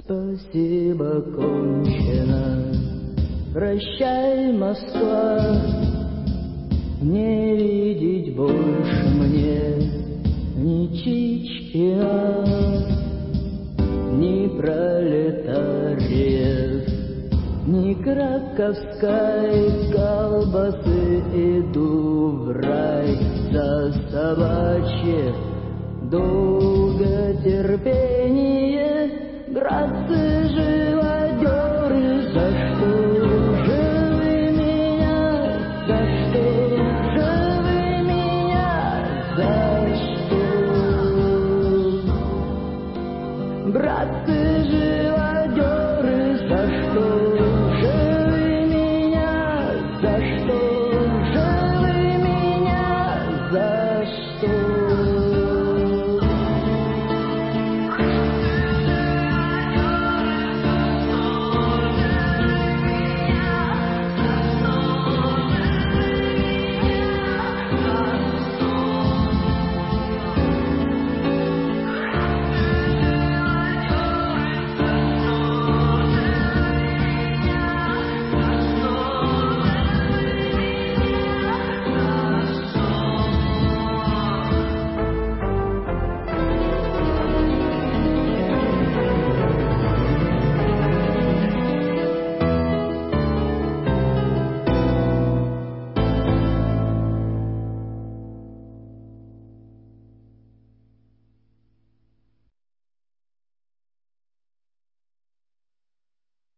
Спасибо, кончено. Прощай, Москва, не видеть больше мне ни Чичкина, ни пролетариев, ни краковской колбасы. Иду в рай за собачье долготерпение. Братцы, живодеры, за что же вы меня, за что же вы меня, за что? Братцы, живодеры,